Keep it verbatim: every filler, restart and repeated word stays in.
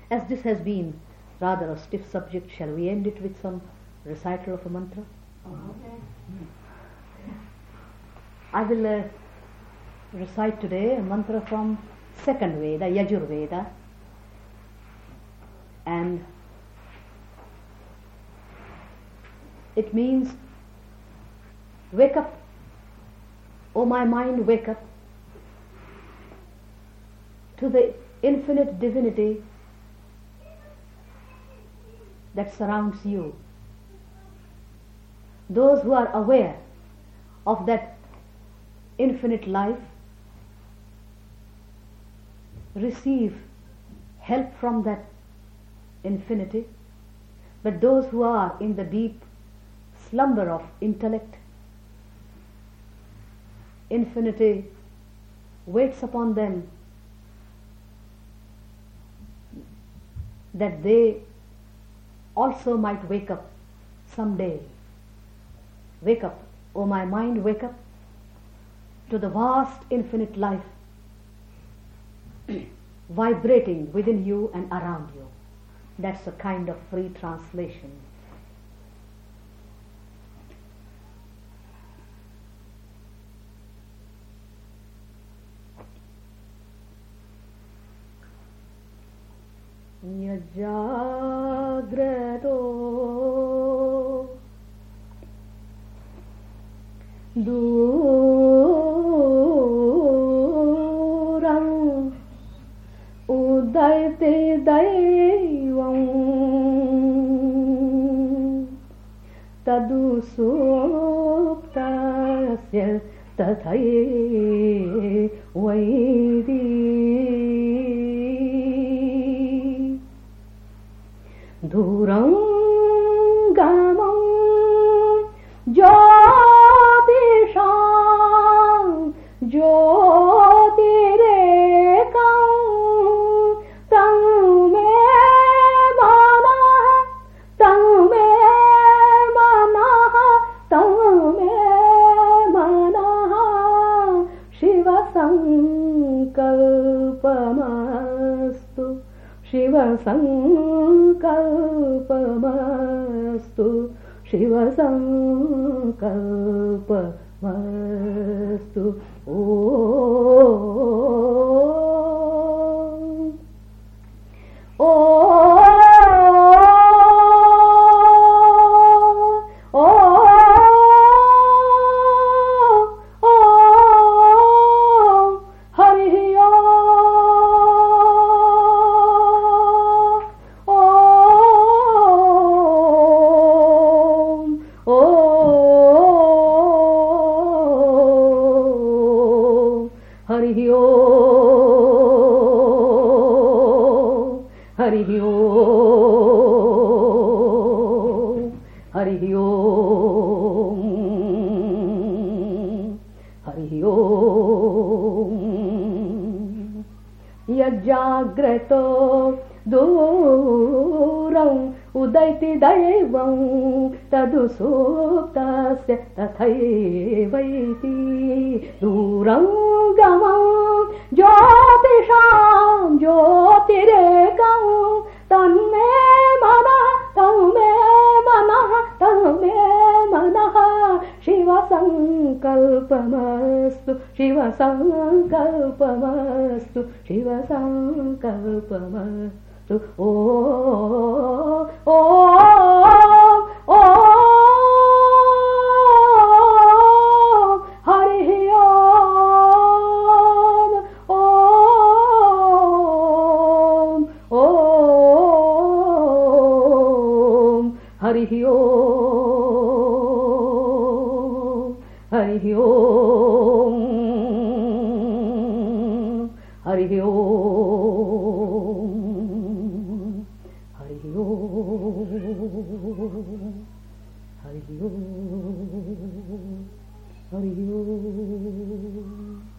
As this has been rather a stiff subject, shall we end it with some recital of a mantra? Okay. I will uh, recite today a mantra from second Veda, Yajur Veda, and it means, wake up, O my mind, wake up to the infinite divinity that surrounds you. Those who are aware of that infinite life receive help from that infinity, but those who are in the deep slumber of intellect, infinity waits upon them that they also might wake up someday. Wake up, O my mind, wake up to the vast infinite life vibrating within you and around you. That's a kind of free translation. Yajagrato Duram Udaite Daivam Tadu Suptasya Tathai Vaidi Dhuram gamam jyotisham jyotirekam tam me manah tam me manah tam me manah Shiva sankalpamastu Shiva sankalpamastu Shiva sankalpamastu Om Om Om Hari Hari Om, Hari Om, Hari Om, Hari Om. Yajagrato duram udaiti daivam tadu suptasya tathaivaiti duram gamam jyotisham jyotirekam tanme manah tanme manah tanme manah Shiva sankalpamastu Shiva sankalpamastu Shiva sankalpamastu Om Om Om Hari Om Om Om Hari Om Hari Om Hari Om Hari Om Hari Om Hari Om